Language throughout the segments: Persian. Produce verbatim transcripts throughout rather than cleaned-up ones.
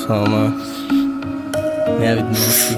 Thomas. David Murphy.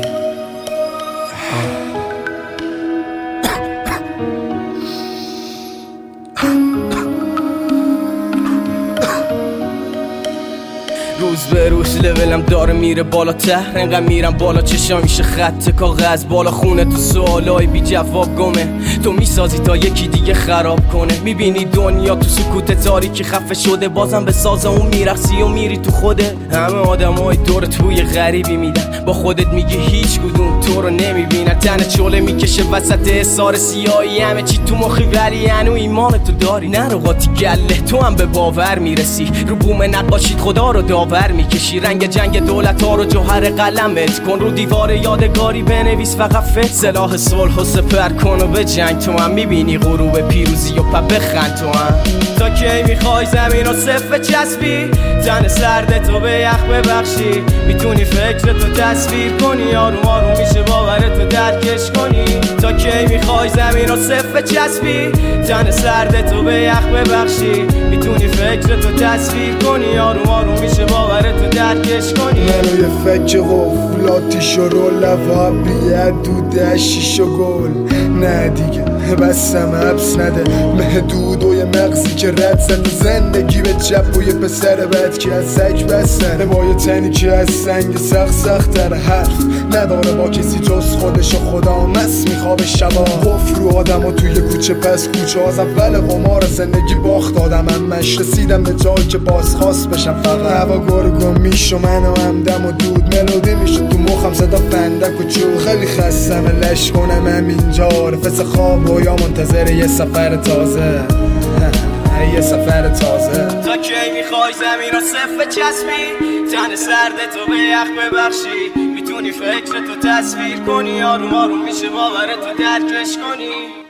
روز به روز لولم داره میره بالاتر، انقدر میرم بالا چشام میشه خط کاغذ بالا خونه تو سوالای بی جواب گمه. تو میسازی تا یکی دیگه خراب کنه، میبینی دنیا تو سکوت تاریکی خفه شده، بازم به ساز اون میرقصی و میری تو خوده. همه آدمای دور توی غریبی میدن، با خودت میگی هیچ کدوم تو رو نمیبینن. تن چوله میکشه وسط حصار سیاهی، همه چی تو مخی ولی هنو ایمان تو داری. نرو قاطی گله تو هم به باور میرسی، رو بوم نقاشید خدا رو داور میکشی. رنگ جنگ دولت ها رو جوهر قلمت کن، رو دیوار یادگاری بنویس فقط فت. سلاح صلح و سپر کن و به جنگ تو هم، میبینی غروب پیروزی و پا بخند تو هم. تا کی میخوای زمین رو صفه چسبی، تن سرد تو به یخ ببخشی. میتونی فکر تو تصویر کنی، آروم آروم میشه باورت تو درکش کنی. تا کی میخوای زمین رو صفه چسبی، تن سرد تو به یخ ببخشی. میتونی فکر تو تصویر کنی، آروم آروم میشه باورت تو درکش کنی. منو یه فکر غفلاتی شروع لفا بیاد دوده شیش و گل. نه دیگه بسم حبس نده محدود و یه مغزی که رد زن زندگی به چپ و یه پسر بد که از سک بستن. با یه تنی که از سنگ سخت سخت‌تر، حرف نداره با کسی جز خودش و خدا. مس میخواب شبا قفل رو آدم و توی کوچه پس کوچه. از اول قمار زندگی باخت آدم هم مش رسیدم به جایی که باز خواست بشم. فقط هوا گرگو میشو من و همدم و دود ملودی میشو تو مخم صدا فندک و چوب. خیلی خستم لش کنم همینجا، رفس خواب و یا منتظر یه سفر تازه یه سفر تازه. تا کی میخوای زمین رو صفه چسبی، تن سرد تو به یخ ببخشی. میتونی فکر تو تصویر کنی، آروم آروم میشه باورت تو درکش کنی.